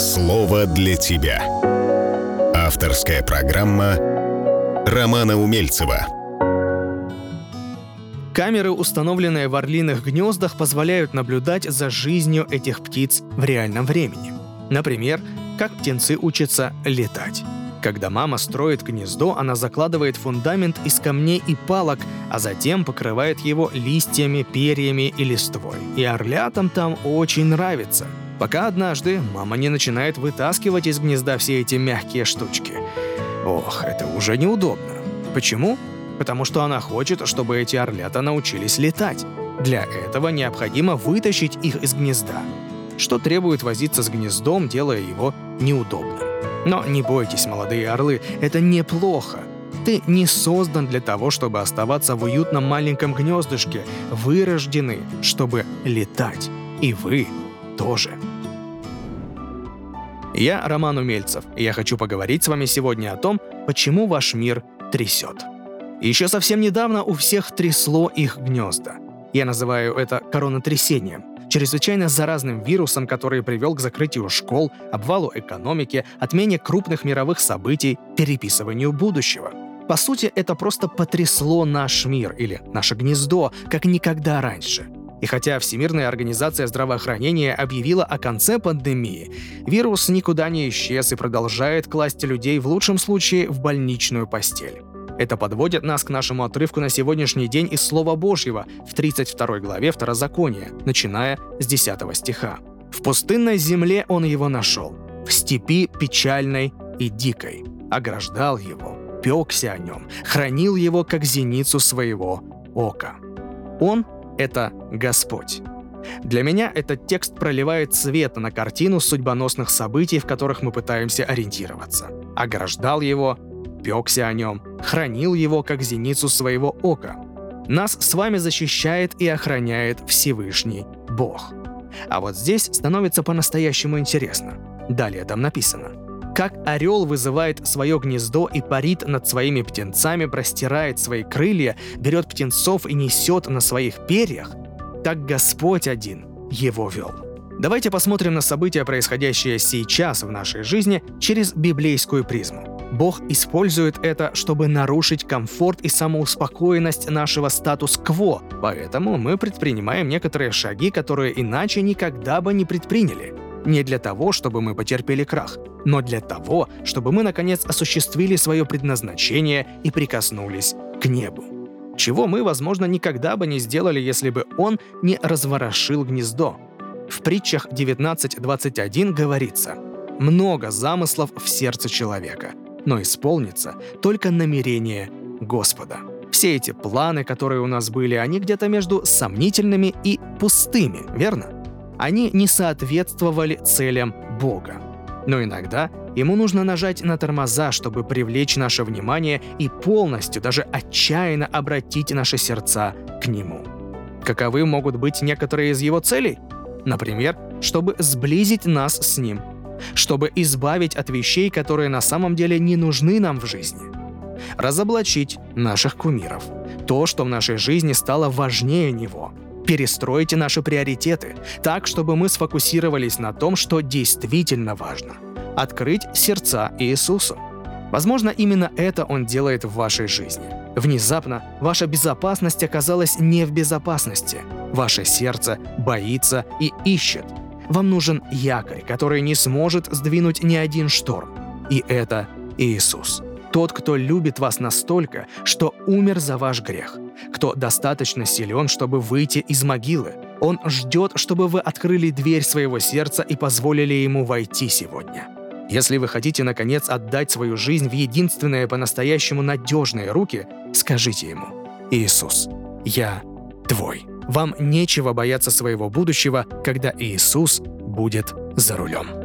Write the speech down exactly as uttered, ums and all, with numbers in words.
Слово для тебя. Авторская программа Романа Умельцева. Камеры, установленные в орлиных гнездах, позволяют наблюдать за жизнью этих птиц в реальном времени. Например, как птенцы учатся летать. Когда мама строит гнездо, она закладывает фундамент из камней и палок, а затем покрывает его листьями, перьями и листвой. И орлятам там очень нравится. Пока однажды мама не начинает вытаскивать из гнезда все эти мягкие штучки. Ох, это уже неудобно. Почему? Потому что она хочет, чтобы эти орлята научились летать. Для этого необходимо вытащить их из гнезда, что требует возиться с гнездом, делая его неудобным. Но не бойтесь, молодые орлы, это неплохо. Ты не создан для того, чтобы оставаться в уютном маленьком гнездышке. Вы рождены, чтобы летать. И вы тоже. Я Роман Умельцев, и я хочу поговорить с вами сегодня о том, почему ваш мир трясет. Еще совсем недавно у всех трясло их гнезда. Я называю это коронатрясением, чрезвычайно заразным вирусом, который привел к закрытию школ, обвалу экономики, отмене крупных мировых событий, переписыванию будущего. По сути, это просто потрясло наш мир или наше гнездо, как никогда раньше. И хотя Всемирная организация здравоохранения объявила о конце пандемии, вирус никуда не исчез и продолжает класть людей в лучшем случае в больничную постель. Это подводит нас к нашему отрывку на сегодняшний день из Слова Божьего в тридцать второй главе Второзакония, начиная с десятого стиха. «В пустынной земле он его нашел, в степи печальной и дикой, ограждал его, пекся о нем, хранил его, как зеницу своего ока». Он — это Господь. Для меня этот текст проливает свет на картину судьбоносных событий, в которых мы пытаемся ориентироваться. Ограждал его, пекся о нем, хранил его, как зеницу своего ока. Нас с вами защищает и охраняет Всевышний Бог. А вот здесь становится по-настоящему интересно. Далее там написано: «Как орел вызывает свое гнездо и парит над своими птенцами, простирает свои крылья, берет птенцов и несет на своих перьях, так Господь один его вел». Давайте посмотрим на события, происходящие сейчас в нашей жизни, через библейскую призму. Бог использует это, чтобы нарушить комфорт и самоуспокоенность нашего статус-кво, поэтому мы предпринимаем некоторые шаги, которые иначе никогда бы не предприняли. Не для того, чтобы мы потерпели крах, но для того, чтобы мы, наконец, осуществили свое предназначение и прикоснулись к небу. Чего мы, возможно, никогда бы не сделали, если бы Он не разворошил гнездо. В притчах девятнадцать двадцать один говорится: «Много замыслов в сердце человека, но исполнится только намерение Господа». Все эти планы, которые у нас были, они где-то между сомнительными и пустыми, верно? Они не соответствовали целям Бога. Но иногда Ему нужно нажать на тормоза, чтобы привлечь наше внимание и полностью, даже отчаянно обратить наши сердца к Нему. Каковы могут быть некоторые из Его целей? Например, чтобы сблизить нас с Ним, чтобы избавить от вещей, которые на самом деле не нужны нам в жизни, разоблачить наших кумиров, то, что в нашей жизни стало важнее Него, перестроить наши приоритеты так, чтобы мы сфокусировались на том, что действительно важно, открыть сердца Иисусу. Возможно, именно это Он делает в вашей жизни. Внезапно ваша безопасность оказалась не в безопасности. Ваше сердце боится и ищет. Вам нужен якорь, который не сможет сдвинуть ни один шторм. И это Иисус. Тот, кто любит вас настолько, что умер за ваш грех. Кто достаточно силен, чтобы выйти из могилы. Он ждет, чтобы вы открыли дверь своего сердца и позволили Ему войти сегодня. Если вы хотите, наконец, отдать свою жизнь в единственные по-настоящему надежные руки, скажите Ему: «Иисус, я Твой». Вам нечего бояться своего будущего, когда Иисус будет за рулем.